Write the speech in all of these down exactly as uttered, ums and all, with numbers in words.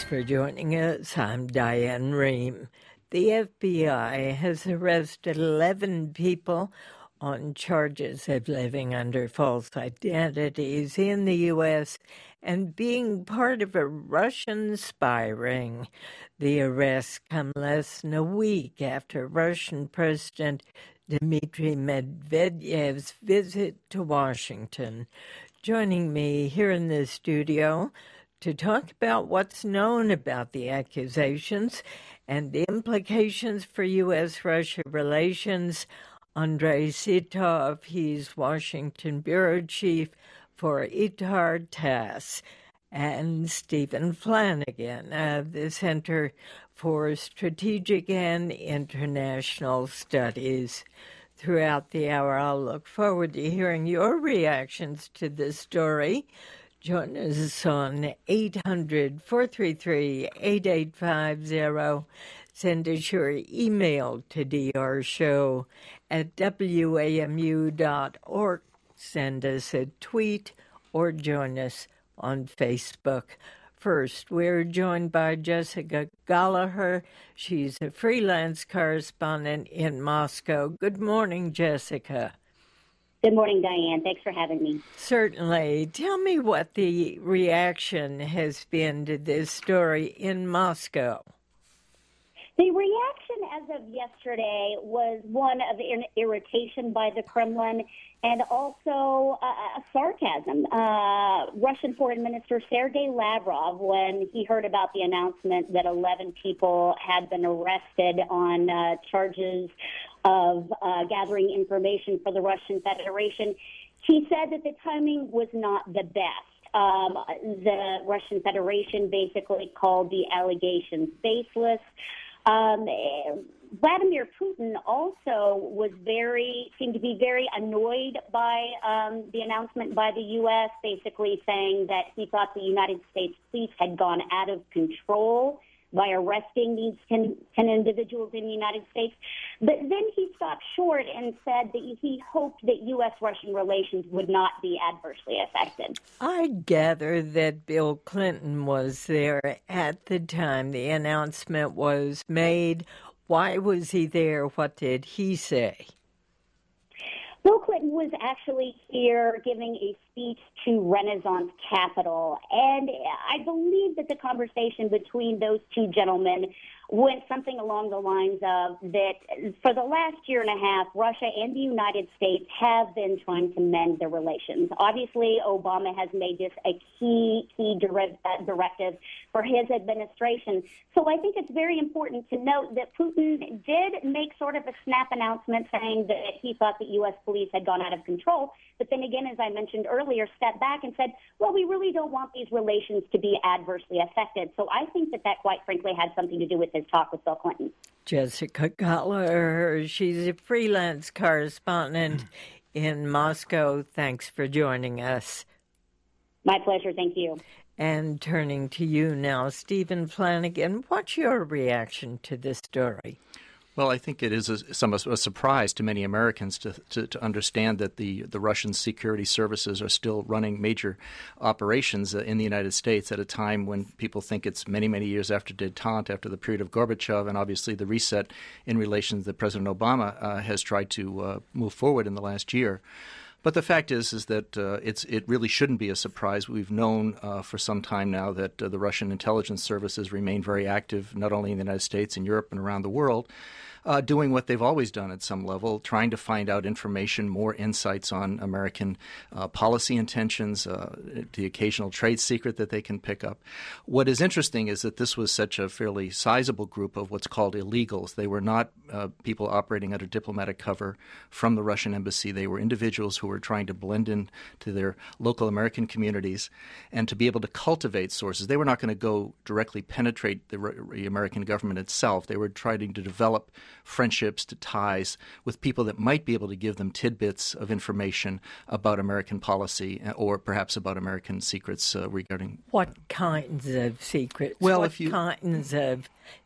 for joining us. I'm Diane Rehm. The F B I has arrested eleven people on charges of living under false identities in the U S and being part of a Russian spy ring. The arrests come less than a week after Russian President Dmitry Medvedev's visit to Washington. Joining me here in the studio to talk about what's known about the accusations and the implications for U S Russia relations, Andrei Sitov. He's Washington Bureau Chief for I T A R T A S S, and Stephen Flanagan of the Center for Strategic and International Studies. Throughout the hour, I'll look forward to hearing your reactions to this story. Join us on eight hundred, four three three, eight eight five zero. Send us your email to drshow at w a m u dot org. Send us a tweet or join us on Facebook. First, we're joined by Jessica Gallagher. She's a freelance correspondent in Moscow. Good morning, Jessica. Good morning, Diane. Thanks for having me. Certainly. Tell me what the reaction has been to this story in Moscow. The reaction as of yesterday was one of irritation by the Kremlin and also uh, sarcasm. Uh, Russian Foreign Minister Sergei Lavrov, when he heard about the announcement that eleven people had been arrested on uh, charges of uh, gathering information for the Russian Federation, he said that the timing was not the best. Um, the Russian Federation basically called the allegations baseless. Um, Vladimir Putin also was very, seemed to be very annoyed by um, the announcement by the U S, basically saying that he thought the United States police had gone out of control by arresting these ten, ten individuals in the United States. But then he stopped short and said that he hoped that U S-Russian relations would not be adversely affected. I gather that Bill Clinton was there at the time the announcement was made. Why was he there? What did he say? Bill Clinton was actually here giving a speech to Renaissance Capital, and I believe that the conversation between those two gentlemen went something along the lines of that for the last year and a half, Russia and the United States have been trying to mend their relations. Obviously, Obama has made this a key, key directive for his administration. So I think it's very important to note that Putin did make sort of a snap announcement saying that he thought that U S police had gone out of control. But then again, as I mentioned earlier, stepped back and said, well, we really don't want these relations to be adversely affected. So I think that that, quite frankly, had something to do with his talk with Bill Clinton. Jessica Gallagher, she's a freelance correspondent in Moscow. Thanks for joining us. My pleasure. Thank you. And turning to you now, Stephen Flanagan, what's your reaction to this story? Well, I think it is a, some, a surprise to many Americans to, to, to understand that the, the Russian security services are still running major operations uh, in the United States at a time when people think it's many, many years after détente, after the period of Gorbachev, and obviously the reset in relations that President Obama uh, has tried to uh, move forward in the last year. But the fact is, is that uh, it's it really shouldn't be a surprise. We've known uh, for some time now that uh, the Russian intelligence services remain very active, not only in the United States, in Europe, and around the world. Uh, doing what they've always done at some level, trying to find out information, more insights on American uh, policy intentions, uh, the occasional trade secret that they can pick up. What is interesting is that this was such a fairly sizable group of what's called illegals. They were not uh, people operating under diplomatic cover from the Russian embassy. They were individuals who were trying to blend in to their local American communities and to be able to cultivate sources. They were not going to go directly penetrate the, the American government itself. They were trying to develop friendships, to ties with people that might be able to give them tidbits of information about American policy or perhaps about American secrets uh, regarding... What kinds of secrets? Well, what if you, kinds of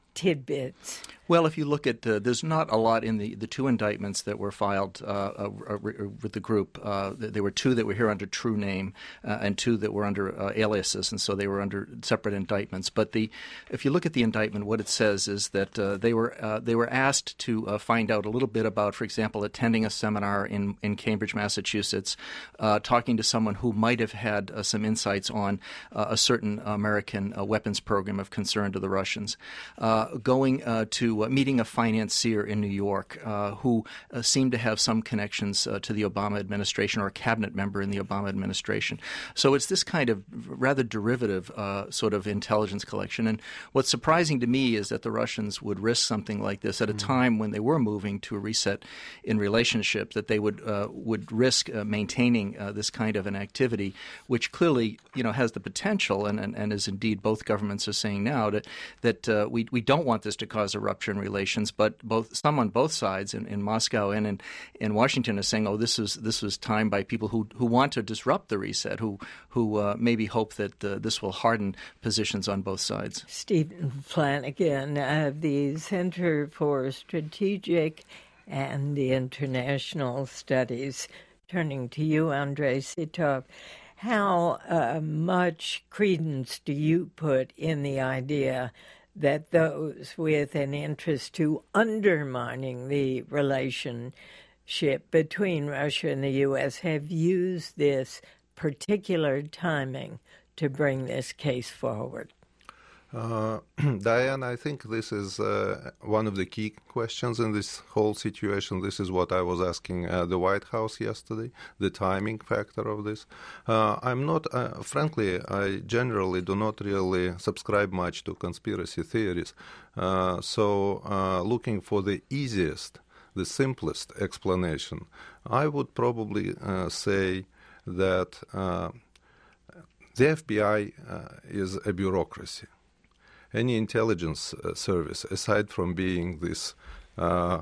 tidbits? Well, if you look at, uh, there's not a lot in the, the two indictments that were filed uh, uh, with the group. Uh, there were two that were here under true name uh, and two that were under uh, aliases, and so they were under separate indictments. But the, if you look at the indictment, what it says is that uh, they were uh, they were asked to uh, find out a little bit about, for example, attending a seminar in, in Cambridge, Massachusetts, uh, talking to someone who might have had uh, some insights on uh, a certain American uh, weapons program of concern to the Russians, uh, going uh, to Uh, meeting a financier in New York uh, who uh, seemed to have some connections uh, to the Obama administration or a cabinet member in the Obama administration. So it's this kind of rather derivative uh, sort of intelligence collection. And what's surprising to me is that the Russians would risk something like this at a time when they were moving to a reset in relationship, that they would uh, would risk uh, maintaining uh, this kind of an activity, which clearly, you know, has the potential, and, and, and as indeed both governments are saying now, that, that uh, we, we don't want this to cause a rupture in relations, but both some on both sides in, in Moscow and in, in Washington are saying, oh, this is this was timed by people who, who want to disrupt the reset, who who uh, maybe hope that uh, this will harden positions on both sides. Stephen Flanagan of the Center for Strategic and the International Studies. Turning to you, Andrei Sitov, how uh, much credence do you put in the idea that those with an interest to undermining the relationship between Russia and the U S have used this particular timing to bring this case forward? Uh, Diane, I think this is uh, one of the key questions in this whole situation. This is what I was asking uh, the White House yesterday, the timing factor of this. Uh, I'm not, uh, frankly, I generally do not really subscribe much to conspiracy theories. Uh, so uh, looking for the easiest, the simplest explanation, I would probably uh, say that uh, the F B I uh, is a bureaucracy. Any intelligence uh, service, aside from being this uh,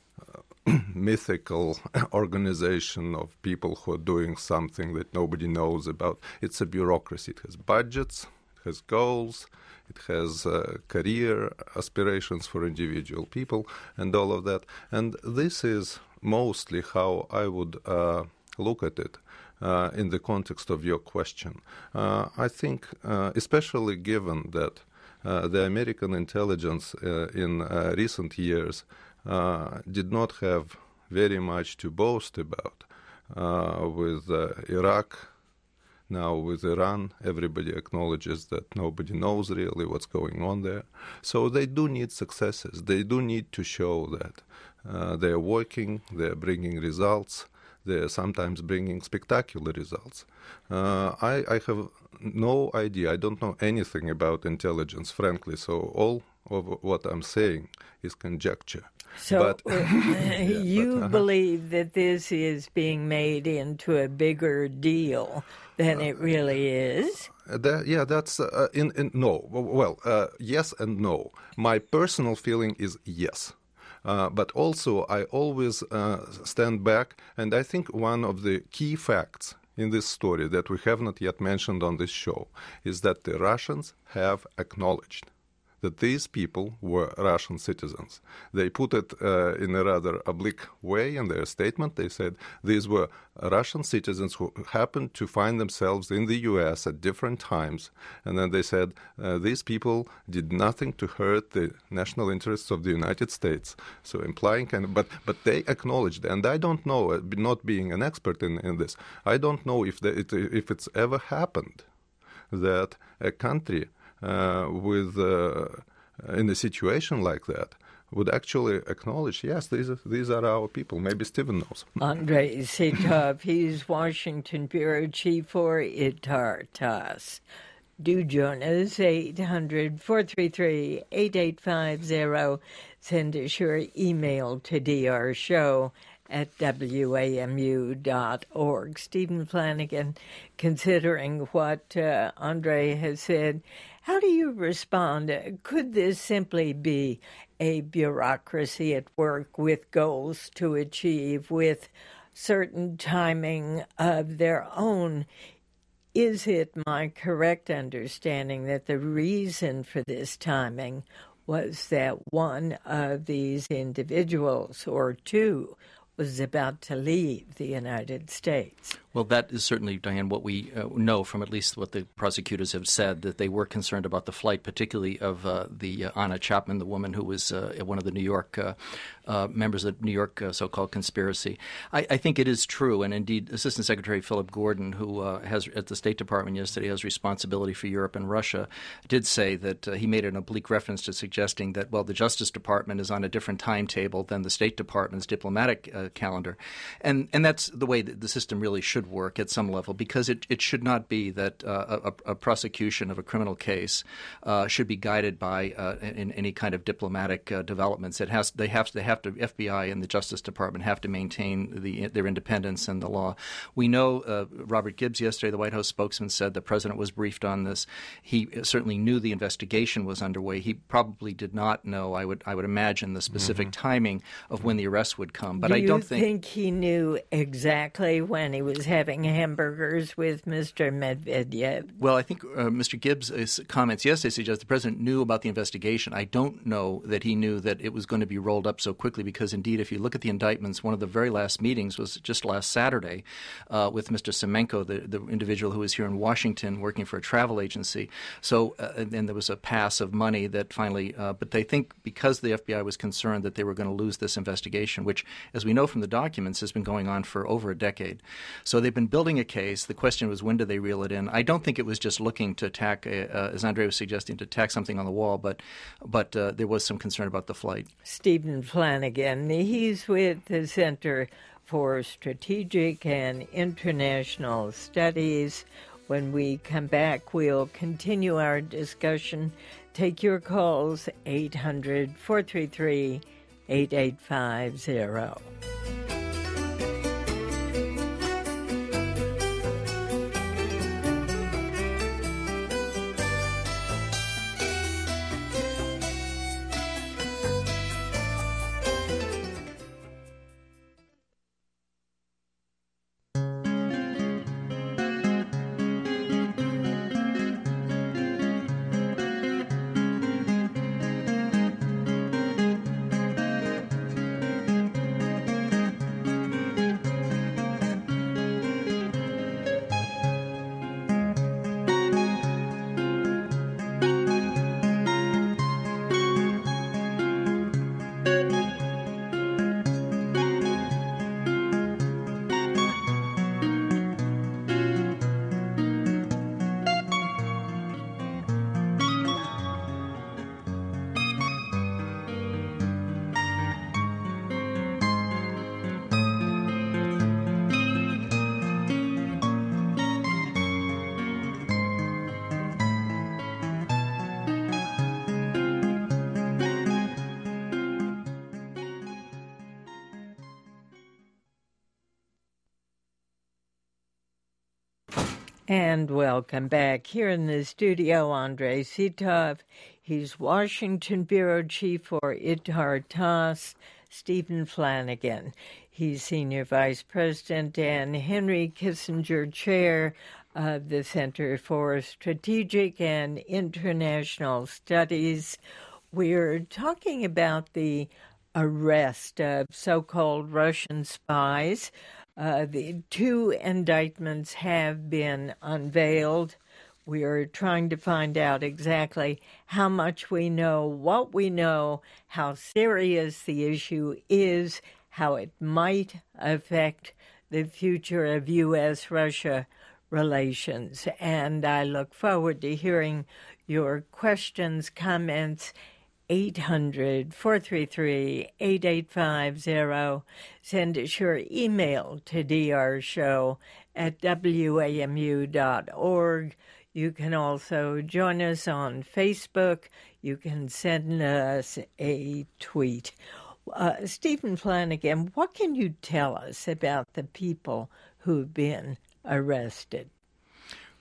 mythical organization of people who are doing something that nobody knows about, it's a bureaucracy. It has budgets, it has goals, it has uh, career aspirations for individual people, and all of that. And this is mostly how I would uh, look at it. Uh, in the context of your question. Uh, I think, uh, especially given that Uh, the American intelligence uh, in uh, recent years uh, did not have very much to boast about. Uh, with uh, Iraq, now with Iran, everybody acknowledges that nobody knows really what's going on there. So they do need successes. They do need to show that uh, they're working, they're bringing results, they're sometimes bringing spectacular results. Uh, I, I have no idea. I don't know anything about intelligence, frankly, so all of what I'm saying is conjecture. So but, uh, yeah, you but, uh-huh. believe that this is being made into a bigger deal than uh, it really is? That, yeah, that's uh, in, in no. Well, uh, yes and no. My personal feeling is yes. Uh, but also, I always uh, stand back, and I think one of the key facts in this story that we have not yet mentioned on this show is that the Russians have acknowledged that these people were Russian citizens. They put it uh, in a rather oblique way in their statement. They said these were Russian citizens who happened to find themselves in the U S at different times. And then they said uh, these people did nothing to hurt the national interests of the United States. So implying kind of, but, but they acknowledged, and I don't know, not being an expert in, in this, I don't know if, the, it, if it's ever happened that a country Uh, with uh, in a situation like that would actually acknowledge, yes, these are, these are our people. Maybe Stephen knows. Andrei Sitov, he's Washington Bureau Chief for ITAR TASS. Do join us, eight hundred, four three three, eight eight five zero. Send us your email to d r show at w a m u dot org. Stephen Flanagan, considering what uh, Andrei has said, how do you respond? Could this simply be a bureaucracy at work with goals to achieve, with certain timing of their own? Is it my correct understanding that the reason for this timing was that one of these individuals, or two, was about to leave the United States. Well, that is certainly, Diane, what we uh, know from at least what the prosecutors have said, that they were concerned about the flight, particularly of uh, the uh, Anna Chapman, the woman who was uh, one of the New York uh, uh, members of the New York uh, so-called conspiracy. I, I think it is true, and indeed Assistant Secretary Philip Gordon, who uh, has at the State Department yesterday has responsibility for Europe and Russia, did say that uh, he made an oblique reference to suggesting that, well, the Justice Department is on a different timetable than the State Department's diplomatic uh, calendar. And, and that's the way that the system really should work at some level, because it, it should not be that uh, a, a prosecution of a criminal case uh, should be guided by uh, in any kind of diplomatic uh, developments. It has they have they have to F B I and the Justice Department have to maintain the their independence and the law. We know uh, Robert Gibbs yesterday, the White House spokesman, said the president was briefed on this. He certainly knew the investigation was underway. He probably did not know, I would I would imagine, the specific mm-hmm. timing of when the arrest would come. But Do I don't you think, think he knew exactly when he was having hamburgers with Mister Medvedev? Well, I think uh, Mister Gibbs' comments yesterday suggest the president knew about the investigation. I don't know that he knew that it was going to be rolled up so quickly, because indeed, if you look at the indictments, one of the very last meetings was just last Saturday uh, with Mister Semenko, the, the individual who was here in Washington working for a travel agency. So, uh, and there was a pass of money that finally, uh, but they think because the F B I was concerned that they were going to lose this investigation, which, as we know from the documents, has been going on for over a decade. So they've been building a case. The question was, when do they reel it in? I don't think it was just looking to attack, a, uh, as Andre was suggesting, to attack something on the wall, but but uh, there was some concern about the flight. Stephen Flanagan, he's with the Center for Strategic and International Studies. When we come back, we'll continue our discussion. Take your calls, eight hundred, four three three, eight eight five zero. And welcome back. Here in the studio, Andrei Sitov. He's Washington Bureau Chief for Itar Tass. Stephen Flanagan. He's Senior Vice President and Henry Kissinger Chair of the Center for Strategic and International Studies. We're talking about the arrest of so-called Russian spies. Uh, the two indictments have been unveiled. We are trying to find out exactly how much we know, what we know, how serious the issue is, how it might affect the future of U S Russia relations. And I look forward to hearing your questions, comments, eight hundred, four three three, eight eight five zero. Send us your email to d r show at w a m u dot org. You can also join us on Facebook. You can send us a tweet. Uh, Stephen Flanagan, what can you tell us about the people who've been arrested?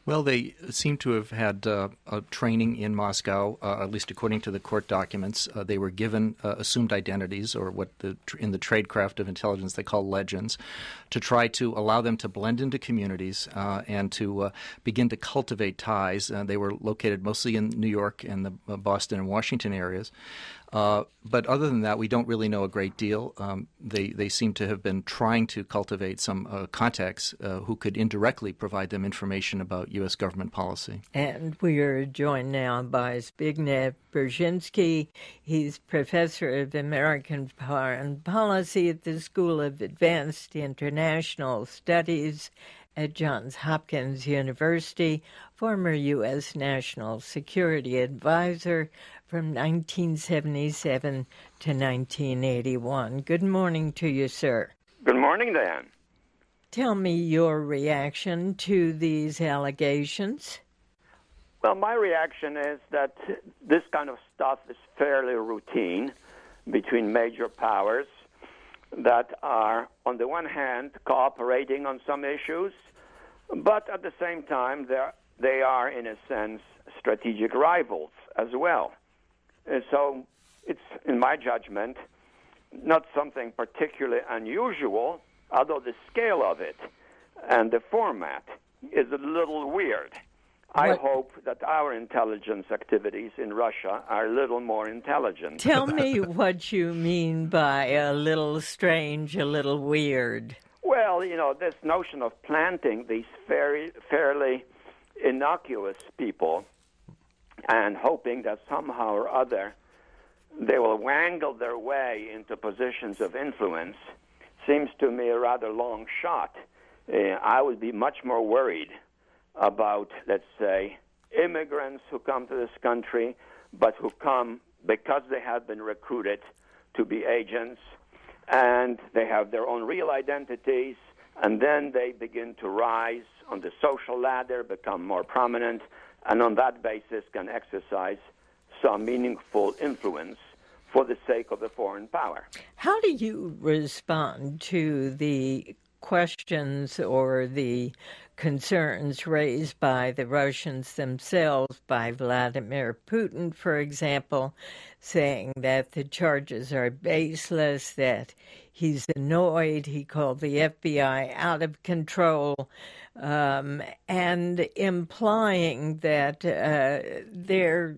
Well, they seem to have had uh, a training in Moscow, uh, at least according to the court documents. Uh, they were given uh, assumed identities, or what the, in the tradecraft of intelligence they call legends, to try to allow them to blend into communities uh, and to uh, begin to cultivate ties. Uh, they were located mostly in New York and the uh, Boston and Washington areas. Uh, but other than that, we don't really know a great deal. Um, they they seem to have been trying to cultivate some uh, contacts uh, who could indirectly provide them information about U S government policy. And we are joined now by Zbigniew Brzezinski. He's professor of American Foreign Policy at the School of Advanced International Studies at Johns Hopkins University, former U S National Security Advisor from nineteen seventy-seven to nineteen eighty-one. Good morning to you, sir. Good morning, Diane. Tell me your reaction to these allegations. Well, my reaction is that this kind of stuff is fairly routine between major powers that are, on the one hand, cooperating on some issues, but at the same time, they are, in a sense, strategic rivals as well. And so it's, in my judgment, not something particularly unusual, although the scale of it and the format is a little weird. I What? hope that our intelligence activities in Russia are a little more intelligent. Tell me what you mean by a little strange, a little weird. Well, you know, this notion of planting these very, fairly innocuous people and hoping that somehow or other they will wangle their way into positions of influence seems to me a rather long shot. Uh, I would be much more worried about, let's say, immigrants who come to this country, but who come because they have been recruited to be agents, and they have their own real identities, and then they begin to rise on the social ladder, become more prominent, and on that basis can exercise some meaningful influence for the sake of a foreign power. How do you respond to the questions or the concerns raised by the Russians themselves, by Vladimir Putin, for example, saying that the charges are baseless, that he's annoyed, he called the F B I out of control, um, and implying that uh, there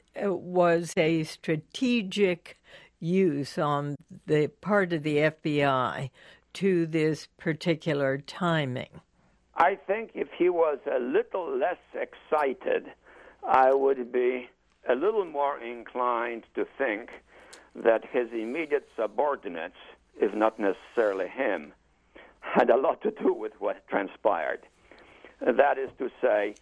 was a strategic use on the part of the F B I to this particular timing? I think if he was a little less excited, I would be a little more inclined to think that his immediate subordinates, if not necessarily him, had a lot to do with what transpired. That is to say,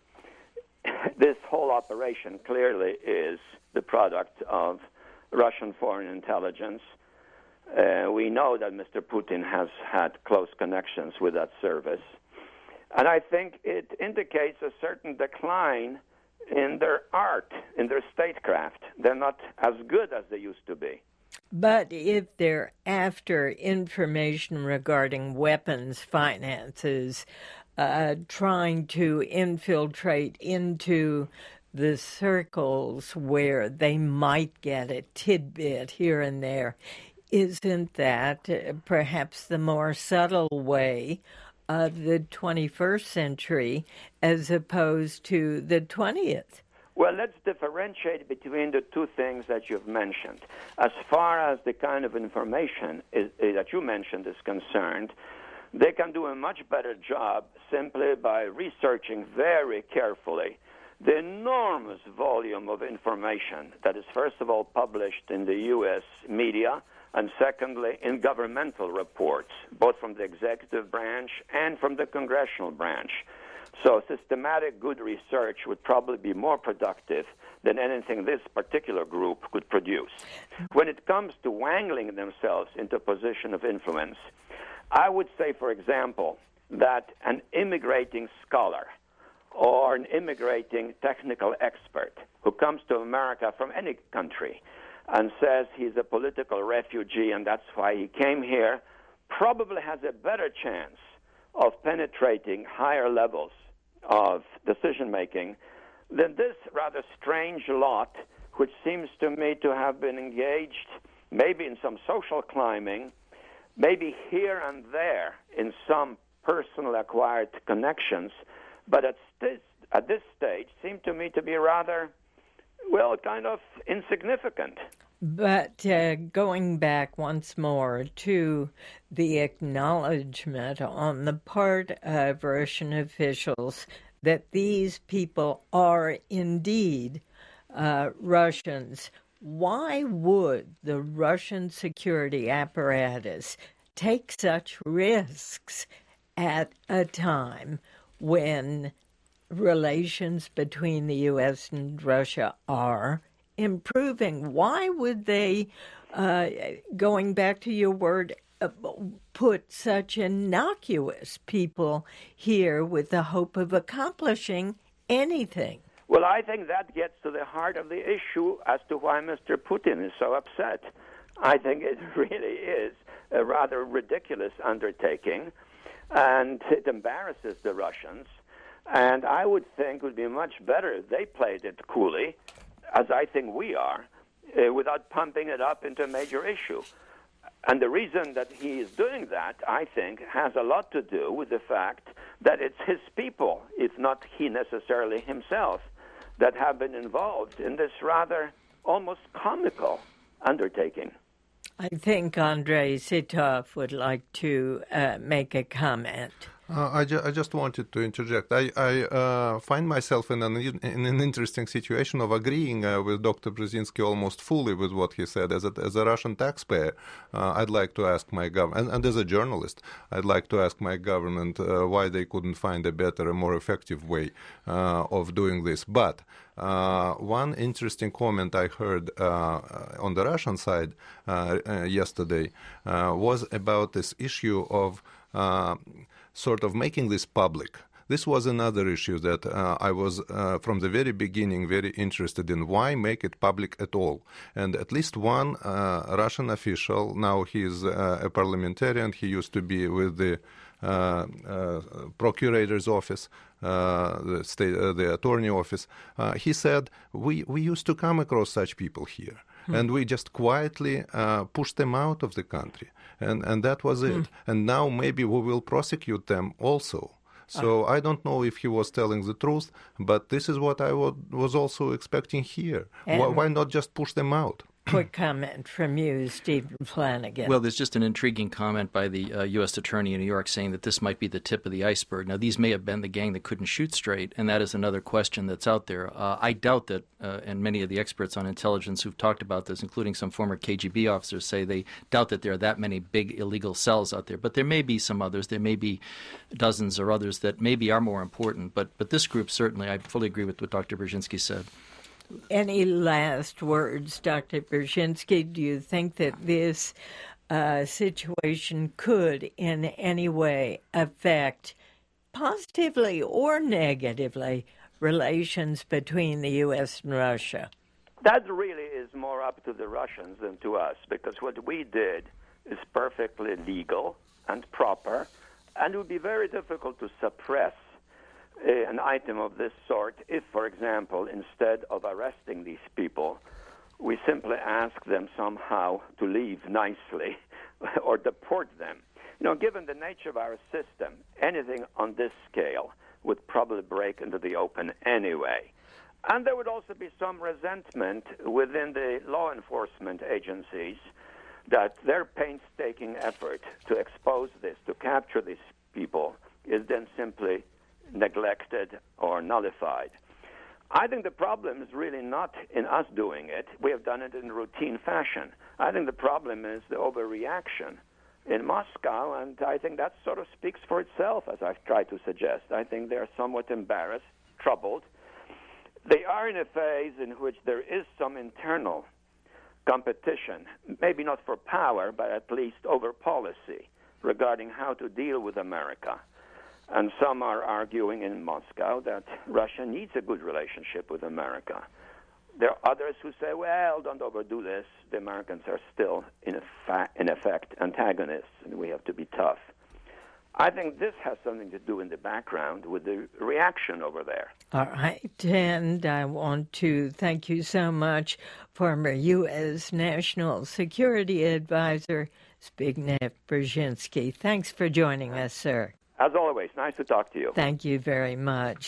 this whole operation clearly is the product of Russian foreign intelligence. Uh, we know that Mister Putin has had close connections with that service. And I think it indicates a certain decline in their art, in their statecraft. They're not as good as they used to be. But if they're after information regarding weapons finances, uh, trying to infiltrate into the circles where they might get a tidbit here and there, isn't that uh, perhaps the more subtle way of the twenty-first century as opposed to the twentieth? Well, let's differentiate between the two things that you've mentioned. As far as the kind of information is, is, that you mentioned is concerned, they can do a much better job simply by researching very carefully the enormous volume of information that is, first of all, published in the U S media, and secondly, in governmental reports, both from the executive branch and from the congressional branch. So systematic good research would probably be more productive than anything this particular group could produce. When it comes to wangling themselves into a position of influence, I would say, for example, that an immigrating scholar or an immigrating technical expert who comes to America from any country and says he's a political refugee and that's why he came here, probably has a better chance of penetrating higher levels of decision-making, then this rather strange lot, which seems to me to have been engaged maybe in some social climbing, maybe here and there in some personal acquired connections, but at this, at this stage seem to me to be rather, well, kind of insignificant. But uh, going back once more to the acknowledgement on the part of Russian officials that these people are indeed uh, Russians, why would the Russian security apparatus take such risks at a time when relations between the U S and Russia are improving? Why would they, uh, going back to your word, uh, put such innocuous people here with the hope of accomplishing anything? Well, I think that gets to the heart of the issue as to why Mister Putin is so upset. I think it really is a rather ridiculous undertaking, and it embarrasses the Russians. And I would think it would be much better if they played it coolly, as I think we are, uh, without pumping it up into a major issue. And the reason that he is doing that, I think, has a lot to do with the fact that it's his people, if not he necessarily himself, that have been involved in this rather almost comical undertaking. I think Andrei Sitov would like to uh, make a comment. Uh, I, ju- I just wanted to interject. I, I uh, find myself in an in an interesting situation of agreeing uh, with Doctor Brzezinski almost fully with what he said. As a, as a Russian taxpayer, uh, I'd like to ask my government, and, and as a journalist, I'd like to ask my government uh, why they couldn't find a better, a more effective way uh, of doing this. But uh, one interesting comment I heard uh, on the Russian side uh, uh, yesterday uh, was about this issue of uh, sort of making this public. This was another issue that uh, I was, uh, from the very beginning, very interested in. Why make it public at all? And at least one uh, Russian official, now he's uh, a parliamentarian, he used to be with the uh, uh, procurator's office, uh, the state, uh, the attorney office, uh, he said, we, we used to come across such people here. Hmm. And we just quietly uh, pushed them out of the country. And, and that was it. Hmm. And now maybe we will prosecute them also. So I don't know if he was telling the truth, but this is what I w- was also expecting here. Why, why not just push them out? Quick comment from you, Stephen Flanagan. Well, there's just an intriguing comment by the uh, U S Attorney in New York saying that this might be the tip of the iceberg. Now, these may have been the gang that couldn't shoot straight, and that is another question that's out there. Uh, I doubt that, uh, and many of the experts on intelligence who've talked about this, including some former K G B officers, say they doubt that there are that many big illegal cells out there. But there may be some others. There may be dozens or others that maybe are more important. But, but this group, certainly, I fully agree with what Doctor Brzezinski said. Any last words, Doctor Brzezinski? Do you think that this uh, situation could in any way affect, positively or negatively, relations between the U S and Russia? That really is more up to the Russians than to us, because what we did is perfectly legal and proper, and it would be very difficult to suppress an item of this sort if, for example, instead of arresting these people, we simply ask them somehow to leave nicely or deport them. You know, given the nature of our system, anything on this scale would probably break into the open anyway. And there would also be some resentment within the law enforcement agencies that their painstaking effort to expose this, to capture these people, is then simply neglected or nullified. I think the problem is really not in us doing it. We have done it in routine fashion. I think the problem is the overreaction in Moscow, and I think that sort of speaks for itself, as I've tried to suggest. I think they're somewhat embarrassed, troubled. They are in a phase in which there is some internal competition, maybe not for power, but at least over policy regarding how to deal with America. And some are arguing in Moscow that Russia needs a good relationship with America. There are others who say, well, don't overdo this. The Americans are still, in, effa- in effect, antagonists, and we have to be tough. I think this has something to do in the background with the reaction over there. All right, and I want to thank you so much, former U S National Security Advisor Zbigniew Brzezinski. Thanks for joining us, sir. As always, nice to talk to you. Thank you very much.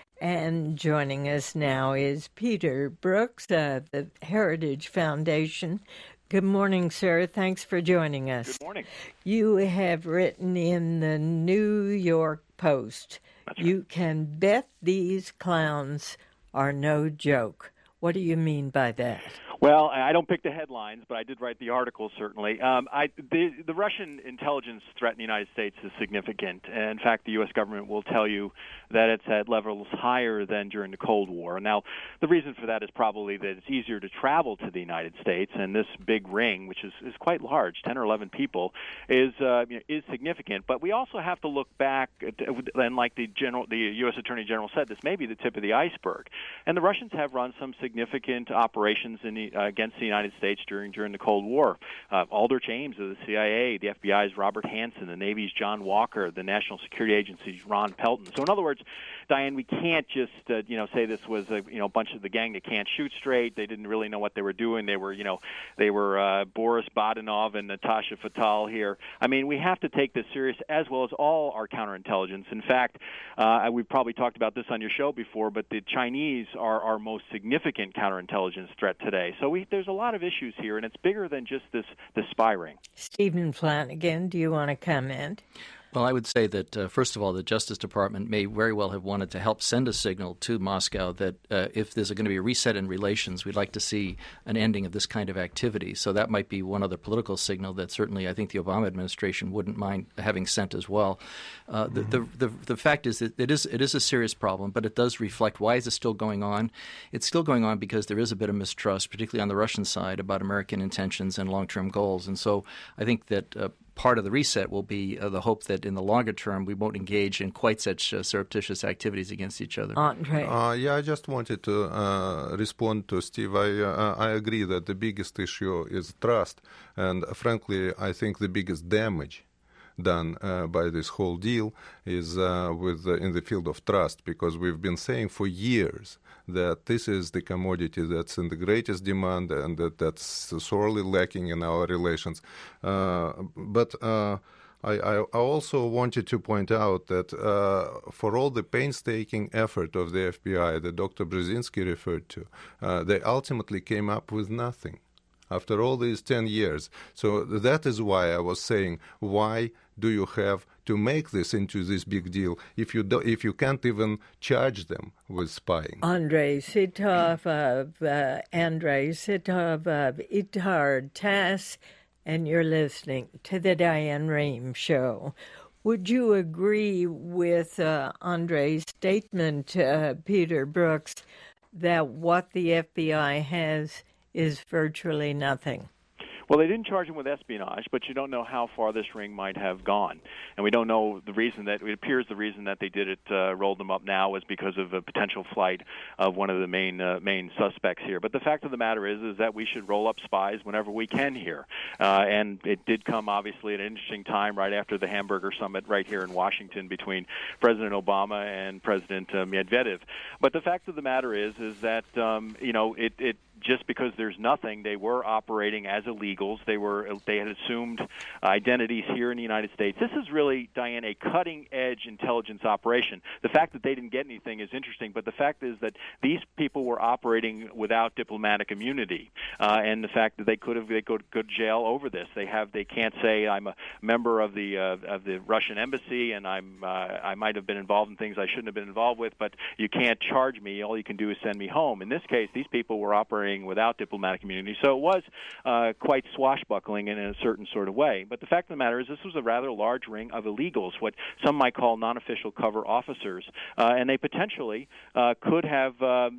And joining us now is Peter Brooks of the Heritage Foundation. Good morning, sir. Thanks for joining us. Good morning. You have written in the New York Post, That's right. You can bet these clowns are no joke. What do you mean by that? Well, I don't pick the headlines, but I did write the article, certainly. Um, I, the, the Russian intelligence threat in the United States is significant. In fact, the U S government will tell you that it's at levels higher than during the Cold War. Now, the reason for that is probably that it's easier to travel to the United States, and this big ring, which is, is quite large, ten or eleven people, is uh, you know, is significant. But we also have to look back, at, and like the general, the U S Attorney General said, this may be the tip of the iceberg. And the Russians have run some significant operations in the Uh, against the United States during during the Cold War. Uh, Aldrich Ames of the C I A, the F B I's Robert Hansen, the Navy's John Walker, the National Security Agency's Ron Pelton. So in other words, Diane, we can't just uh, you know say this was a you know bunch of the gang that can't shoot straight. They didn't really know what they were doing. They were you know they were uh, Boris Badenov and Natasha Fatal here. I mean, we have to take this serious as well as all our counterintelligence. In fact, uh, we've probably talked about this on your show before, but the Chinese are our most significant counterintelligence threat today. So we, there's a lot of issues here, and it's bigger than just this, this spy ring. Stephen Flanagan, do you want to comment? Well, I would say that, uh, first of all, the Justice Department may very well have wanted to help send a signal to Moscow that uh, if there's going to be a reset in relations, we'd like to see an ending of this kind of activity. So that might be one other political signal that certainly I think the Obama administration wouldn't mind having sent as well. Uh, the, the, the, the fact is that it is, it is a serious problem, but it does reflect why is it still going on. It's still going on because there is a bit of mistrust, particularly on the Russian side, about American intentions and long-term goals. And so I think that uh, part of the reset will be uh, the hope that in the longer term we won't engage in quite such uh, surreptitious activities against each other. Andre. Uh, yeah, I just wanted to uh, respond to Steve. I, uh, I agree that the biggest issue is trust. And uh, frankly, I think the biggest damage done uh, by this whole deal is uh, with uh, in the field of trust, because we've been saying for years that this is the commodity that's in the greatest demand and that that's sorely lacking in our relations. Uh, but uh, I, I also wanted to point out that uh, for all the painstaking effort of the F B I that Doctor Brzezinski referred to, uh, they ultimately came up with nothing after all these ten years. So that is why I was saying, why do you have to make this into this big deal if you do, if you can't even charge them with spying? Andrei Sitov of uh, Andrei Sitov of Itar Tass, and you're listening to the Diane Rehm Show. Would you agree with uh, Andrei's statement, uh, Peter Brooks, that what the F B I has is virtually nothing? Well, they didn't charge him with espionage, but you don't know how far this ring might have gone. And we don't know the reason that, it appears the reason that they did it, uh, rolled them up now, was because of a potential flight of one of the main uh, main suspects here. But the fact of the matter is, is that we should roll up spies whenever we can here. Uh, and it did come, obviously, at an interesting time right after the Hamburger Summit right here in Washington between President Obama and President uh, Medvedev. But the fact of the matter is, is that, um, you know, it, it just because there's nothing, they were operating as illegals. They were they had assumed identities here in the United States. This is really, Diane, a cutting-edge intelligence operation. The fact that they didn't get anything is interesting, but the fact is that these people were operating without diplomatic immunity, uh, and the fact that they could have they could go to jail over this. They have they can't say I'm a member of the uh, of the Russian embassy and I'm uh, I might have been involved in things I shouldn't have been involved with, but you can't charge me. All you can do is send me home. In this case, these people were operating without diplomatic immunity. So it was uh, quite swashbuckling in a certain sort of way. But the fact of the matter is this was a rather large ring of illegals, what some might call non-official cover officers, uh, and they potentially uh, could have, uh, you know,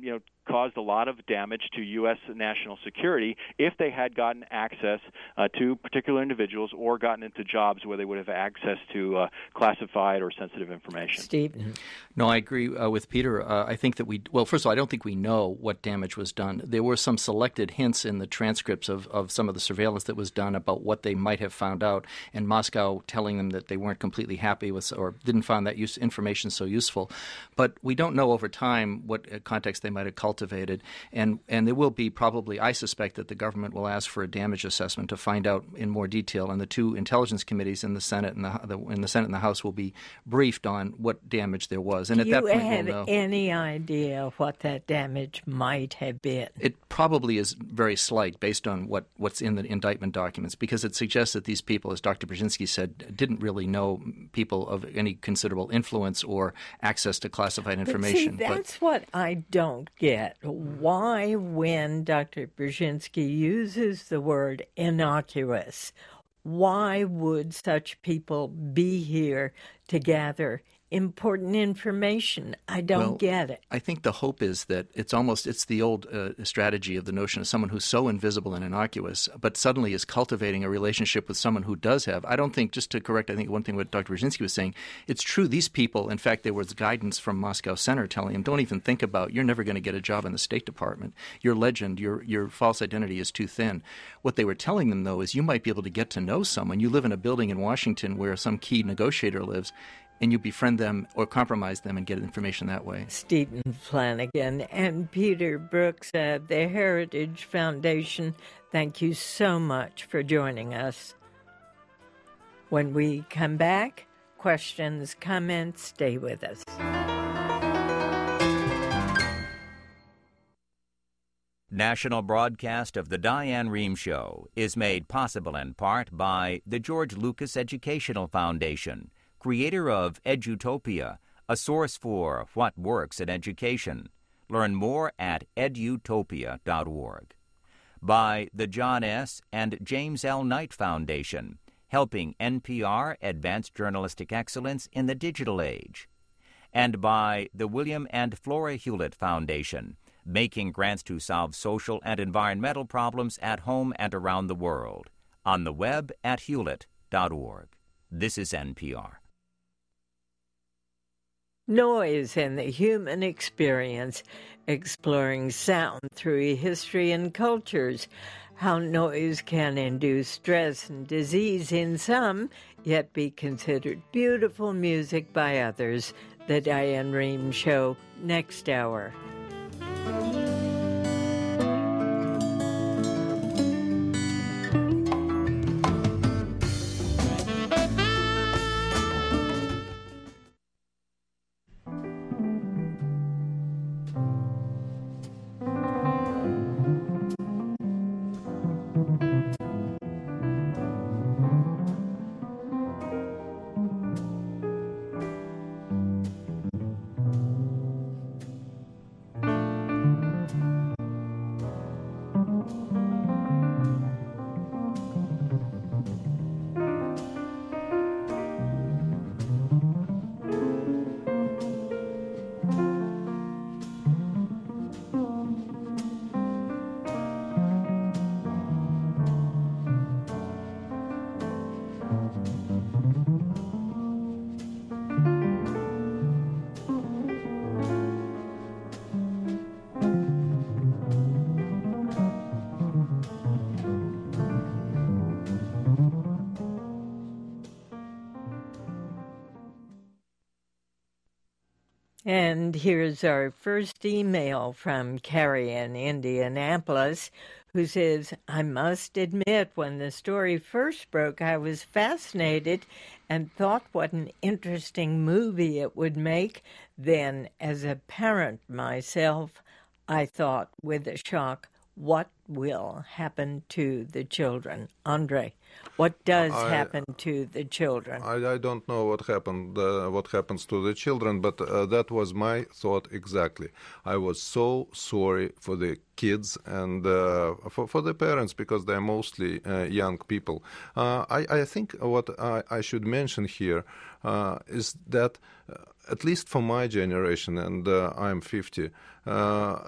caused a lot of damage to U S national security if they had gotten access uh, to particular individuals or gotten into jobs where they would have access to uh, classified or sensitive information. Stephen. No, I agree uh, with Peter. Uh, I think that we, well, first of all, I don't think we know what damage was done. There were some selected hints in the transcripts of, of some of the surveillance that was done about what they might have found out, and Moscow telling them that they weren't completely happy with or didn't find that use, information so useful. But we don't know over time what uh, context they might have cultivated, and, and there will be probably, I suspect that the government will ask for a damage assessment to find out in more detail, and the two intelligence committees in the Senate and the, the in the Senate and the House will be briefed on what damage there was. And Do at that you point, have we'll know. any idea what that damage might have been? It probably is very slight based on what, what's in the indictment documents, because it suggests that these people, as Doctor Brzezinski said, didn't really know people of any considerable influence or access to classified information. But see, that's but, what I don't get. Why, when Doctor Brzezinski uses the word innocuous, why would such people be here to gather important information? I don't well, get it. I think the hope is that it's almost, it's the old uh, strategy of the notion of someone who's so invisible and innocuous, but suddenly is cultivating a relationship with someone who does have. I don't think, just to correct, I think one thing what Doctor Brzezinski was saying, it's true, these people, in fact, there was guidance from Moscow Center telling them, don't even think about, you're never going to get a job in the State Department. Your legend, your, your false identity is too thin. What they were telling them, though, is you might be able to get to know someone. You live in a building in Washington where some key negotiator lives, and you befriend them or compromise them and get information that way. Stephen Flanagan and Peter Brooks of the Heritage Foundation, thank you so much for joining us. When we come back, questions, comments, stay with us. National broadcast of the Diane Rehm Show is made possible in part by the George Lucas Educational Foundation, creator of Edutopia, a source for what works in education. Learn more at edutopia dot org. By the John S. and James L. Knight Foundation, helping N P R advance journalistic excellence in the digital age. And by the William and Flora Hewlett Foundation, making grants to solve social and environmental problems at home and around the world. On the web at hewlett dot org. This is N P R. Noise and the Human Experience, exploring sound through history and cultures, how noise can induce stress and disease in some, yet be considered beautiful music by others. The Diane Rehm Show, next hour. And here's our first email from Carrie in Indianapolis, who says, I must admit, when the story first broke, I was fascinated and thought what an interesting movie it would make. Then, as a parent myself, I thought with a shock, what will happen to the children? Andre, what does I, happen to the children? I, I don't know what happened, uh, what happens to the children, but uh, that was my thought exactly. I was so sorry for the kids and uh, for, for the parents, because they're mostly uh, young people. Uh, I, I think what I, I should mention here uh, is that, uh, at least for my generation, and uh, I'm fifty, uh,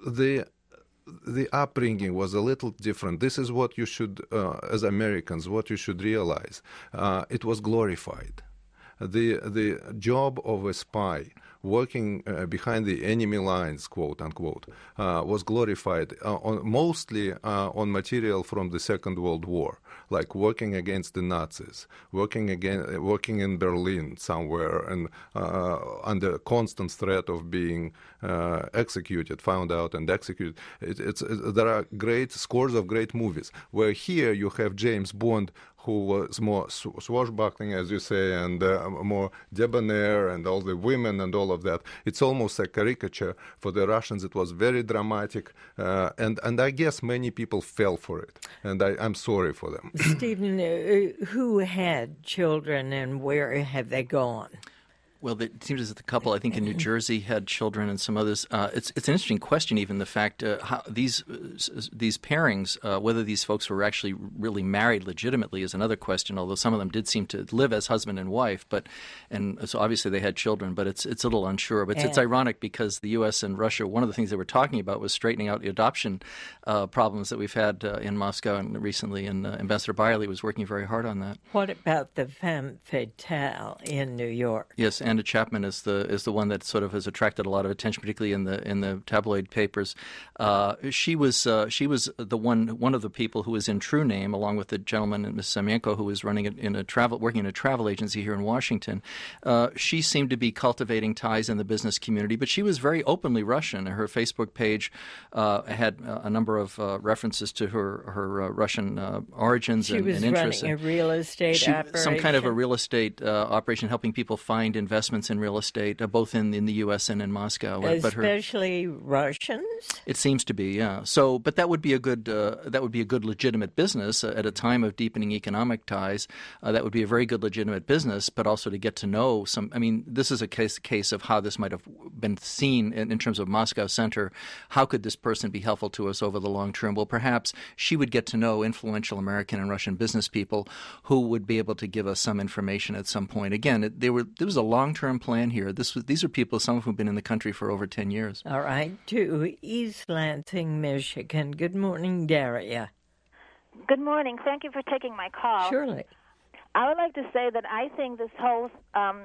the the upbringing was a little different. This is what you should, uh, as Americans, what you should realize. Uh, it was glorified. The the job of a spy working uh, behind the enemy lines, quote unquote, uh, was glorified uh, on, mostly uh, on material from the Second World War, like working against the Nazis, working again, working in Berlin somewhere, and uh, under constant threat of being uh, executed, found out and executed. It, it's it, there are great scores of great movies where here you have James Bond, who was more sw- swashbuckling, as you say, and uh, more debonair, and all the women and all of that. It's almost a caricature. For the Russians, it was very dramatic, uh, and, and I guess many people fell for it, and I, I'm sorry for them. Stephen, uh, who had children and where have they gone? Well, it seems as if the couple, I think, in New Jersey had children, and some others. Uh, it's it's an interesting question, even the fact uh, how these uh, these pairings, uh, whether these folks were actually really married legitimately, is another question. Although some of them did seem to live as husband and wife, but and so obviously they had children. But it's it's a little unsure. But it's, it's ironic because the U S and Russia, one of the things they were talking about was straightening out the adoption uh, problems that we've had uh, in Moscow and recently. And uh, Ambassador Byerly was working very hard on that. What about the femme fatale in New York? Yes. Anna Chapman is the is the one that sort of has attracted a lot of attention, particularly in the in the tabloid papers. Uh, she was uh, she was the one one of the people who was in True Name, along with the gentleman, Miz Semenko, who was running it in a travel working in a travel agency here in Washington. Uh, she seemed to be cultivating ties in the business community, but she was very openly Russian. Her Facebook page uh, had a number of uh, references to her her uh, Russian uh, origins she and, was and interests. running a real estate she, operation. Some kind of a real estate uh, operation, helping people find investments in real estate, uh, both in, in the U S and in Moscow. Especially but her, Russians? It seems to be, yeah. So, but that would be a good uh, that would be a good legitimate business uh, at a time of deepening economic ties. Uh, that would be a very good legitimate business, but also to get to know some. I mean, this is a case case of how this might have been seen in, in terms of Moscow Center. How could this person be helpful to us over the long term? Well, perhaps she would get to know influential American and Russian business people who would be able to give us some information at some point. Again, it, they were there was a long-term plan here. This was these are people, some of whom have been in the country for over ten years. All right, to East Lansing, Michigan. Good morning, Daria. Good morning. Thank you for taking my call. Surely. I would like to say that I think this whole um,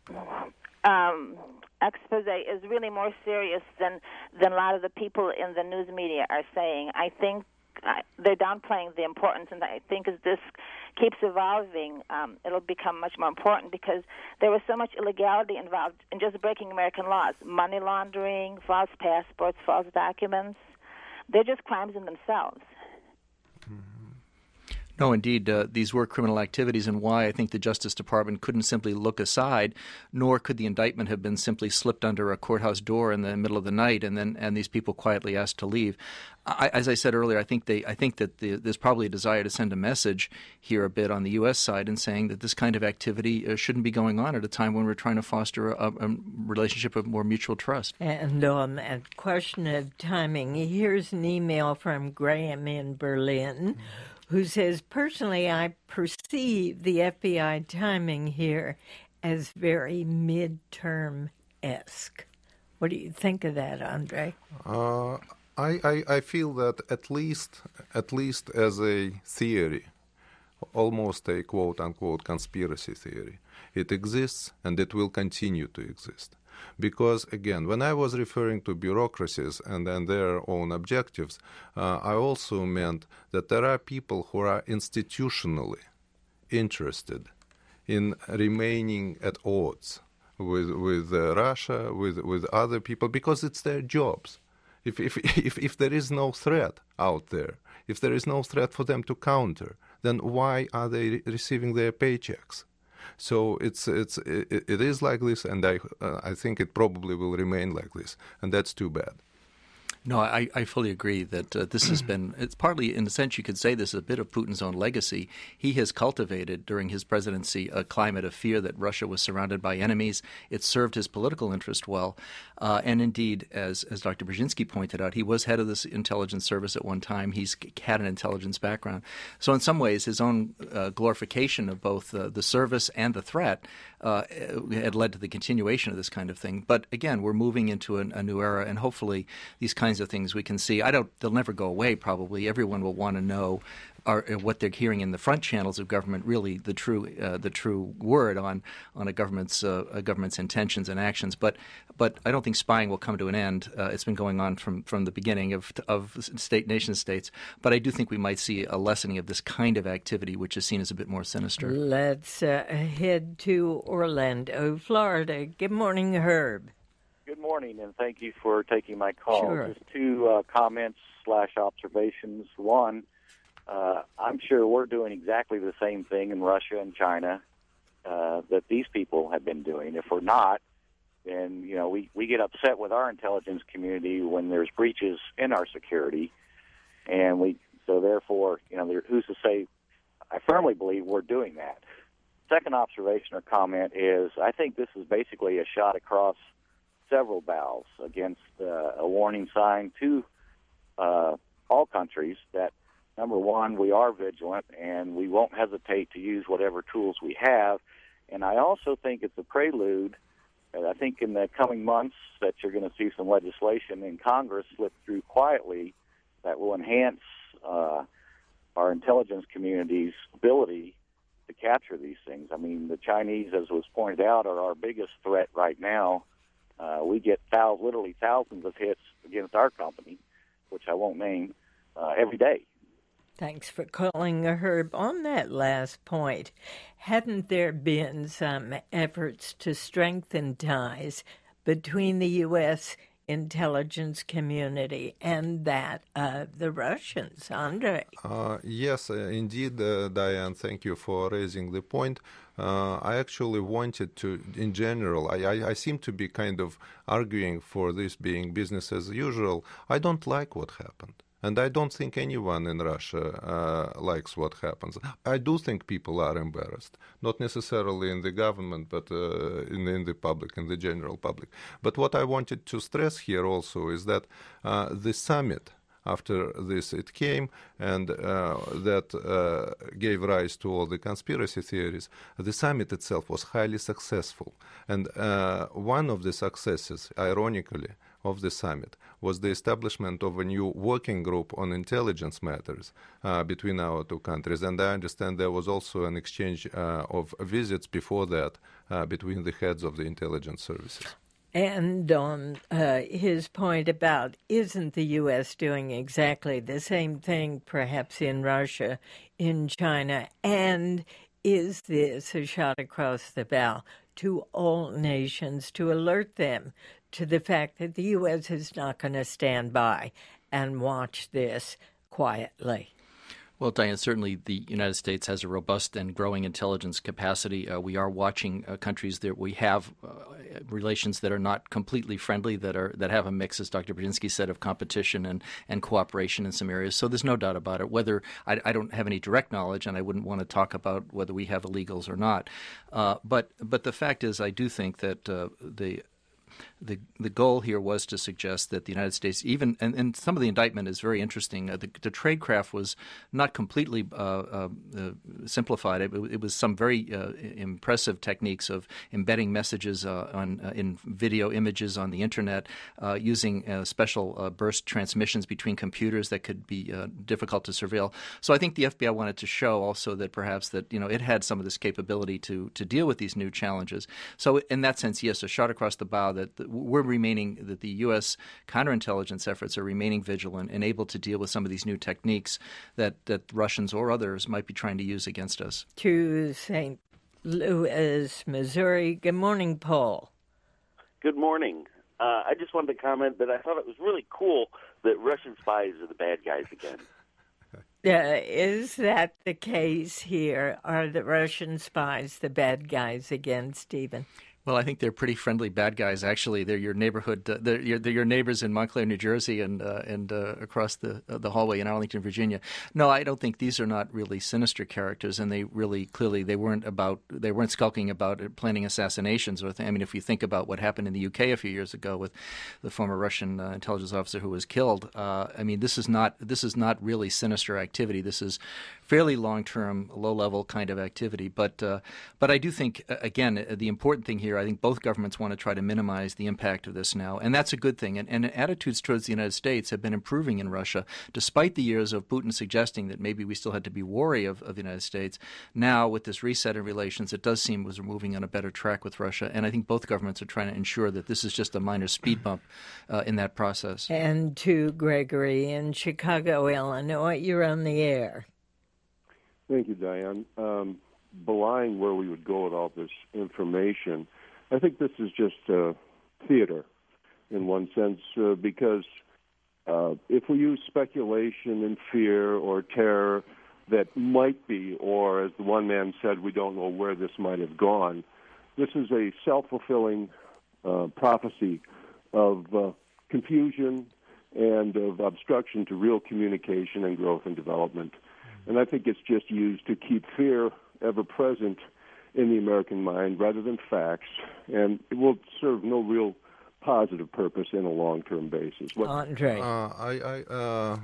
um, expose is really more serious than, than a lot of the people in the news media are saying. I think uh, they're downplaying the importance, and I think as this keeps evolving, um, it'll become much more important because there was so much illegality involved in just breaking American laws. Money laundering, false passports, false documents. They're just crimes in themselves. No, indeed, uh, these were criminal activities, and why I think the Justice Department couldn't simply look aside, nor could the indictment have been simply slipped under a courthouse door in the middle of the night, and then and these people quietly asked to leave. I, as I said earlier, I think they, I think that the, there's probably a desire to send a message here a bit on the U S side in saying that this kind of activity uh, shouldn't be going on at a time when we're trying to foster a, a relationship of more mutual trust. And on a question of timing, here's an email from Graham in Berlin, who says, personally, I perceive the F B I timing here as very midterm-esque. What do you think of that, Andre? Uh, I, I, I feel that at least, at least as a theory, almost a quote-unquote conspiracy theory, it exists and it will continue to exist. Because, again, when I was referring to bureaucracies and, and their own objectives, uh, I also meant that there are people who are institutionally interested in remaining at odds with with uh, Russia, with with other people, because it's their jobs. If, if if if there is no threat out there, if there is no threat for them to counter, then why are they re- receiving their paychecks? So it's it's it, it is like this, and I uh, I think it probably will remain like this, and that's too bad. No, I, I fully agree that uh, this has been, it's partly, in a sense, you could say this is a bit of Putin's own legacy. He has cultivated, during his presidency, a climate of fear that Russia was surrounded by enemies. It served his political interest well. Uh, and indeed, as as Doctor Brzezinski pointed out, he was head of this intelligence service at one time. He's had an intelligence background. So in some ways, his own uh, glorification of both uh, the service and the threat uh, had led to the continuation of this kind of thing. But again, we're moving into an, a new era, and hopefully these kinds kinds of things we can see. I don't. They'll never go away. Probably everyone will want to know. Are what they're hearing in the front channels of government really the true uh, the true word on on a government's uh, a government's intentions and actions? But but I don't think spying will come to an end. Uh, it's been going on from, from the beginning of of state nation states. But I do think we might see a lessening of this kind of activity, which is seen as a bit more sinister. Let's uh, head to Orlando, Florida. Good morning, Herb. Good morning, and thank you for taking my call. Sure. Just two uh, comments slash observations. One. Uh, I'm sure we're doing exactly the same thing in Russia and China uh, that these people have been doing. If we're not, then, you know, we, we get upset with our intelligence community when there's breaches in our security. And we, so therefore, you know, there, who's to say, I firmly believe we're doing that. Second observation or comment is I think this is basically a shot across several bows against uh, a warning sign to uh, all countries that, number one, we are vigilant, and we won't hesitate to use whatever tools we have. And I also think it's a prelude. And I think in the coming months that you're going to see some legislation in Congress slip through quietly that will enhance uh, our intelligence community's ability to capture these things. I mean, the Chinese, as was pointed out, are our biggest threat right now. Uh, we get thou- literally thousands of hits against our company, which I won't name, uh, every day. Thanks for calling, Herb. On that last point, hadn't there been some efforts to strengthen ties between the U S intelligence community and that of the Russians? Andre? Uh, yes, uh, indeed, uh, Diane, thank you for raising the point. Uh, I actually wanted to, in general, I, I, I seem to be kind of arguing for this being business as usual. I don't like what happened. And I don't think anyone in Russia uh, likes what happens. I do think people are embarrassed, not necessarily in the government, but uh, in, in the public, in the general public. But what I wanted to stress here also is that uh, the summit, after this it came, and uh, that uh, gave rise to all the conspiracy theories, the summit itself was highly successful. And uh, one of the successes, ironically, of the summit was the establishment of a new working group on intelligence matters uh, between our two countries. And I understand there was also an exchange uh, of visits before that uh, between the heads of the intelligence services. And on uh, his point about isn't the U S doing exactly the same thing, perhaps in Russia, in China, and is this a shot across the bow to all nations to alert them to the fact that the U S is not going to stand by and watch this quietly? Well, Diane, certainly the United States has a robust and growing intelligence capacity. Uh, we are watching uh, countries that we have uh, relations that are not completely friendly, that are that have a mix, as Doctor Brzezinski said, of competition and, and cooperation in some areas. So there's no doubt about it. Whether I, I don't have any direct knowledge, and I wouldn't want to talk about whether we have illegals or not. Uh, but but the fact is, I do think that uh, the The the goal here was to suggest that the United States, even and, and some of the indictment is very interesting. Uh, the, the tradecraft was not completely uh, uh, uh, simplified. It, it was some very uh, impressive techniques of embedding messages uh, on uh, in video images on the internet, uh, using uh, special uh, burst transmissions between computers that could be uh, difficult to surveil. So I think the F B I wanted to show also that perhaps that you know it had some of this capability to to deal with these new challenges. So in that sense, yes, a shot across the bow that the, we're remaining, that the U S counterintelligence efforts are remaining vigilant and able to deal with some of these new techniques that, that Russians or others might be trying to use against us. To Saint Louis, Missouri. Good morning, Paul. Good morning. Uh, I just wanted to comment that I thought it was really cool that Russian spies are the bad guys again. Uh, is that the case here? Are the Russian spies the bad guys again, Stephen? Well, I think they're pretty friendly bad guys. Actually, they're your neighborhood. Uh, they're, your, they're your neighbors in Montclair, New Jersey, and uh, and uh, across the uh, the hallway in Arlington, Virginia. No, I don't think these are not really sinister characters, and they really clearly they weren't about they weren't skulking about planning assassinations or th- I mean, if you think about what happened in the U K a few years ago with the former Russian uh, intelligence officer who was killed. Uh, I mean, this is not this is not really sinister activity. This is fairly long-term, low-level kind of activity. But uh, but I do think uh, again the important thing here clear. I think both governments want to try to minimize the impact of this now, and that's a good thing. And, and attitudes towards the United States have been improving in Russia, despite the years of Putin suggesting that maybe we still had to be wary of, of the United States. Now, with this reset in relations, it does seem as we're moving on a better track with Russia, and I think both governments are trying to ensure that this is just a minor speed bump uh, in that process. And to Gregory in Chicago, Illinois, you're on the air. Thank you, Diane. Um, belying where we would go with all this information, I think this is just uh, theater in one sense, uh, because uh, if we use speculation and fear or terror that might be, or as the one man said, we don't know where this might have gone, this is a self-fulfilling uh, prophecy of uh, confusion and of obstruction to real communication and growth and development. And I think it's just used to keep fear ever present in the American mind rather than facts, and it will serve no real positive purpose in a long-term basis. What, Andre? Uh, I, I, uh,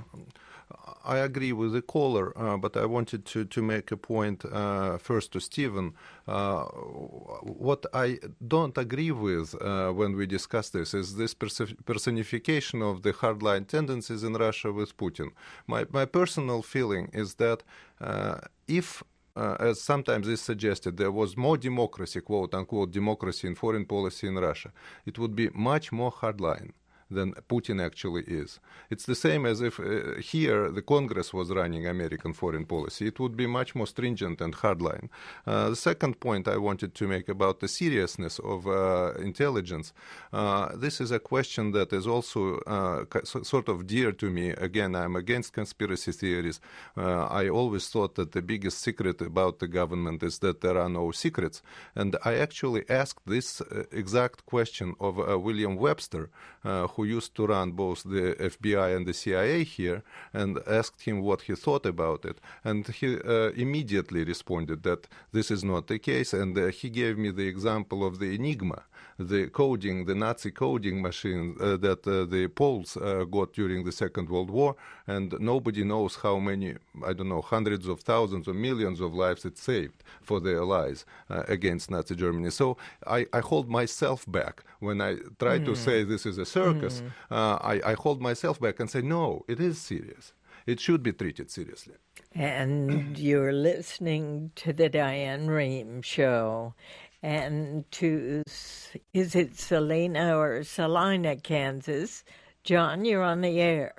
I agree with the caller, uh, but I wanted to, to make a point uh, first to Stephen. Uh, what I don't agree with uh, when we discuss this is this persi- personification of the hardline tendencies in Russia with Putin. My, my personal feeling is that uh, if Uh, as sometimes is suggested, there was more democracy, quote-unquote, democracy in foreign policy in Russia, it would be much more hardline than Putin actually is. It's the same as if uh, here the Congress was running American foreign policy. It would be much more stringent and hardline. Uh, the second point I wanted to make about the seriousness of uh, intelligence, uh, this is a question that is also uh, so, sort of dear to me. Again, I'm against conspiracy theories. Uh, I always thought that the biggest secret about the government is that there are no secrets. And I actually asked this uh, exact question of uh, William Webster, uh, who who used to run both the F B I and the C I A here, and asked him what he thought about it. And he uh, immediately responded that this is not the case, and uh, he gave me the example of the Enigma, the coding, the Nazi coding machine uh, that uh, the Poles uh, got during the Second World War, and nobody knows how many, I don't know, hundreds of thousands or millions of lives it saved for the Allies uh, against Nazi Germany. So I, I hold myself back when I try mm. to say this is a circus. Mm. Uh, I, I hold myself back and say, no, it is serious. It should be treated seriously. And you're listening to the Diane Rehm Show. And to, is it Salina or Salina, Kansas? John, you're on the air.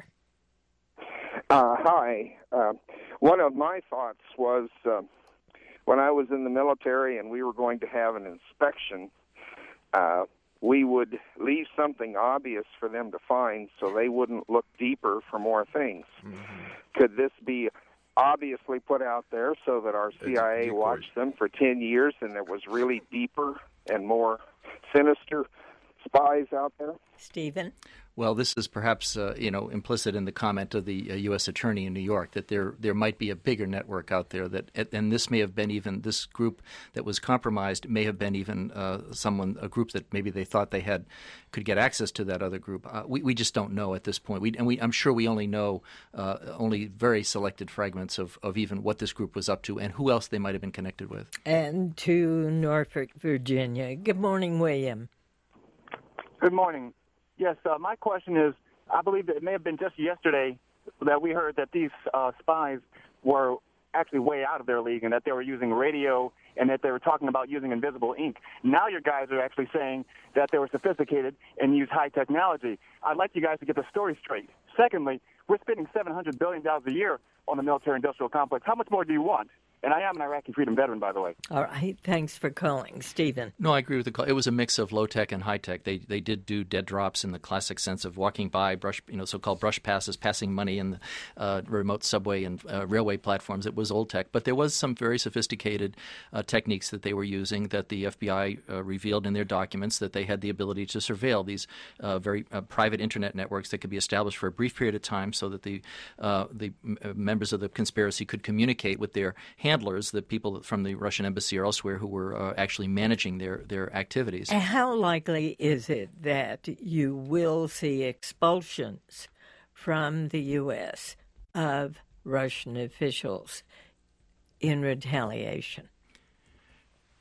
Uh, hi. Uh, one of my thoughts was uh, when I was in the military and we were going to have an inspection, uh, we would leave something obvious for them to find so they wouldn't look deeper for more things. Mm-hmm. Could this be obviously put out there so that our C I A watched them for ten years and there was really deeper and more sinister spies out there? Stephen? Well, this is perhaps uh, you know implicit in the comment of the uh, U S Attorney in New York that there there might be a bigger network out there that, and this may have been even this group that was compromised may have been even uh, someone a group that maybe they thought they had could get access to that other group. Uh, we we just don't know at this point. We and we I'm sure we only know uh, only very selected fragments of, of even what this group was up to and who else they might have been connected with. And to Norfolk, Virginia. Good morning, William. Good morning. Yes, uh, my question is, I believe that it may have been just yesterday that we heard that these uh, spies were actually way out of their league and that they were using radio and that they were talking about using invisible ink. Now your guys are actually saying that they were sophisticated and use high technology. I'd like you guys to get the story straight. Secondly, we're spending seven hundred billion dollars a year on the military-industrial complex. How much more do you want? And I am an Iraqi freedom veteran, by the way. All right. Thanks for calling. Stephen. No, I agree with the call. It was a mix of low-tech and high-tech. They they did do dead drops in the classic sense of walking by, brush, you know, so-called brush passes, passing money in the uh, remote subway and uh, railway platforms. It was old-tech. But there was some very sophisticated uh, techniques that they were using that the F B I uh, revealed in their documents, that they had the ability to surveil these uh, very uh, private Internet networks that could be established for a brief period of time so that the, uh, the m- members of the conspiracy could communicate with their handlers, the people from the Russian embassy or elsewhere who were uh, actually managing their, their activities. And how likely is it that you will see expulsions from the U S of Russian officials in retaliation?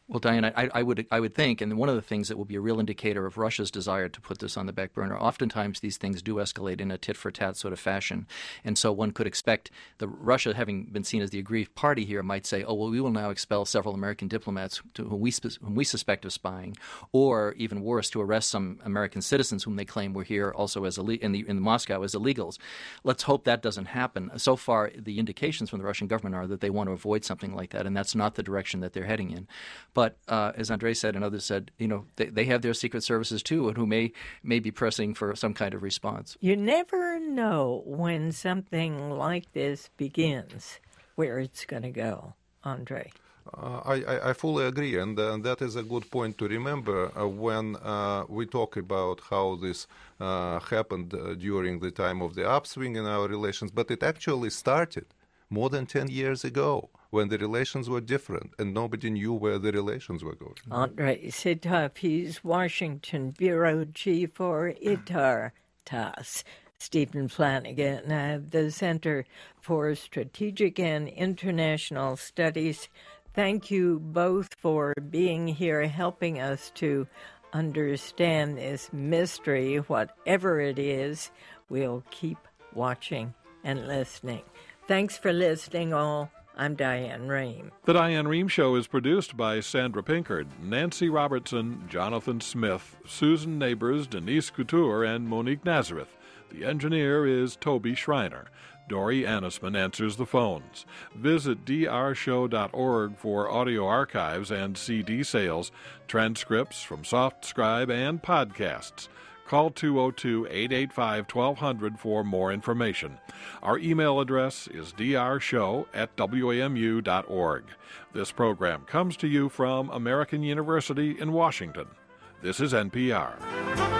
Well, Diane, I, I would I would think, and one of the things that will be a real indicator of Russia's desire to put this on the back burner, oftentimes these things do escalate in a tit-for-tat sort of fashion. And so one could expect the Russia, having been seen as the aggrieved party here, might say, oh, well, we will now expel several American diplomats to whom we, whom we suspect of spying, or even worse, to arrest some American citizens whom they claim were here also as Ill- in, the, in Moscow as illegals. Let's hope that doesn't happen. So far, the indications from the Russian government are that they want to avoid something like that, and that's not the direction that they're heading in. But uh, as Andrei said and others said, you know, they, they have their secret services too, and who may may be pressing for some kind of response. You never know when something like this begins, where it's going to go, Andrei. Uh, I, I fully agree, and uh, that is a good point to remember uh, when uh, we talk about how this uh, happened uh, during the time of the upswing in our relations, but it actually started more than ten years ago, when the relations were different and nobody knew where the relations were going. Andrei Sitov, he's Washington Bureau Chief for ITAR T A S S. Stephen Flanagan of the Center for Strategic and International Studies. Thank you both for being here, helping us to understand this mystery. Whatever it is, we'll keep watching and listening. Thanks for listening, all. I'm Diane Rehm. The Diane Rehm Show is produced by Sandra Pinkard, Nancy Robertson, Jonathan Smith, Susan Neighbors, Denise Couture, and Monique Nazareth. The engineer is Toby Schreiner. Dory Annisman answers the phones. Visit d r show dot org for audio archives and C D sales, transcripts from SoftScribe, and podcasts. Call two oh two, eight eight five, twelve hundred for more information. Our email address is d r show at w a m u dot org. This program comes to you from American University in Washington. This is N P R.